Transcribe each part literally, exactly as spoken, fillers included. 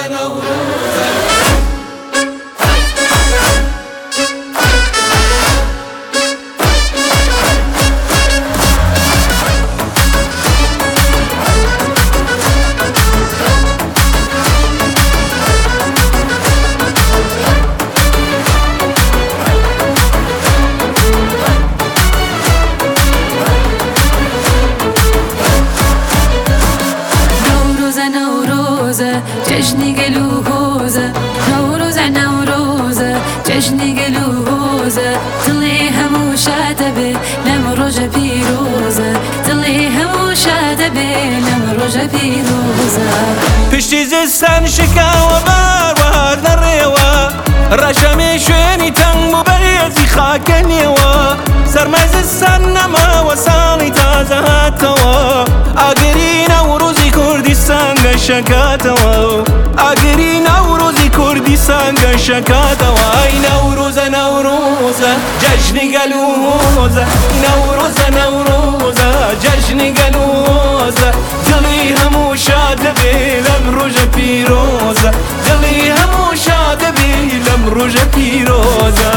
نوروزە جشنی گلوزه نوروزه نوروزه جشنی گلوزه دلی همو شاده به لم روز پیروزه دلی همو شاده به لم روز پیروزه پشتی زستان شکاوە باروار نەڕێوە ڕەشەمێ شوێنی تەنگ و بەهێزی خاکە نێوە سەرمای زستان نەماوە ساڵی تازە هاتەوە ئاگری نەوروزی کوردستان گەشەکاتەوە ئاگری نەوروزی کوردستان گەشەکاتەوە ئەی نەوروزە نەوروزە جەژنی گەلووزە نەوروزە نەوروزە جەژنی گەلووزە دڵی هەموو شادە بێ لەم ڕۆژە پیرۆزە دڵی هەموو شادە بێ لەم ڕۆژە پیرۆزە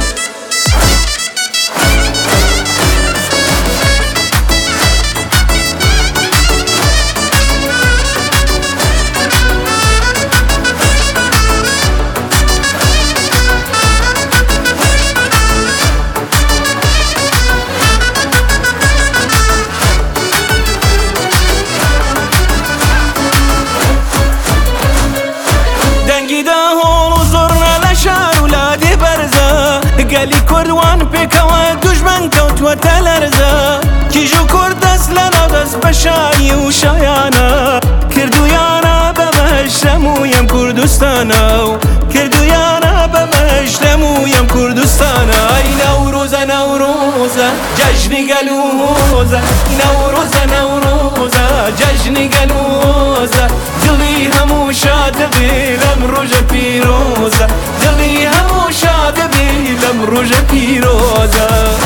گەلی کوردوان پێکەوە دوژمن کەوتووەتە لەرزە کیژ و کوورد دەست لە نەدەست بە شایی و شایانە کردویانە بە مەشرەم و یەم کوردستانە و کردویانە بە مەشرەم و یەم کوردستانە ئەی نەوروزە نەوروزە جەژنی گەلووزە نەوروزە نەوروزە جەژنی گەلووزە دڵی هەموو شادە بێ لەم ڕۆژە پیرۆزە دڵی هەموو شادە بێ لەم ڕۆژە پیرۆزە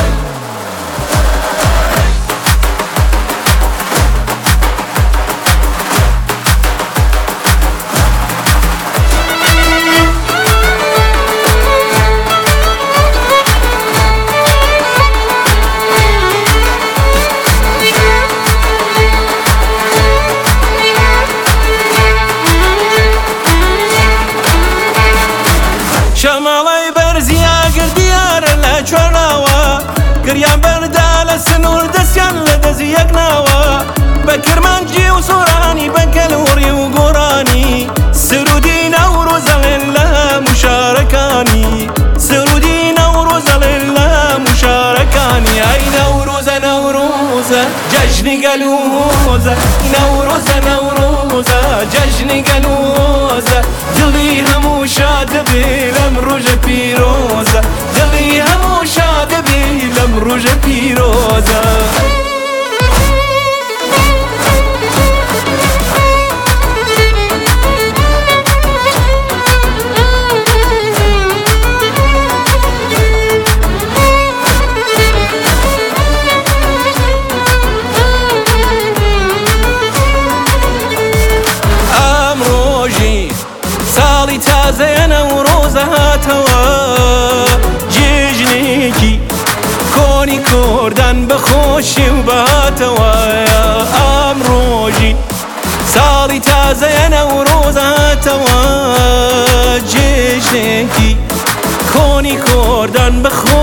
شەماڵەی بەرزیا گردیارە لە چۆناوە گریان بەردا لە سنوور دەستیان لە دەزی یەک ناوە بە کرمانجی و سۆرانی بە کەلوڕی و گۆڕانی سرودی نەوروزەڵێن لە موشارەکانی سرودی نەوروزەڵێن لە موشارەکانی ئەی نەوروزە نەوروزە جەژنی گەلووزە نەوروزە نەوروزە جەژنی گەلووزە دڵی هەموو شادە بێ لەم ڕۆژە پیرۆزە دڵی هەموو شادە بێ لەم ڕۆژە پیرۆزە تازەیە نەورۆزە هاتەوە جێژنێکی کۆنی کوردان بەخۆشی و بەهاتەوە ئەم ڕۆژی ساڵی تازەیە نەورۆزە هاتەوە جێژنێکی کۆنی کوردان بەخۆ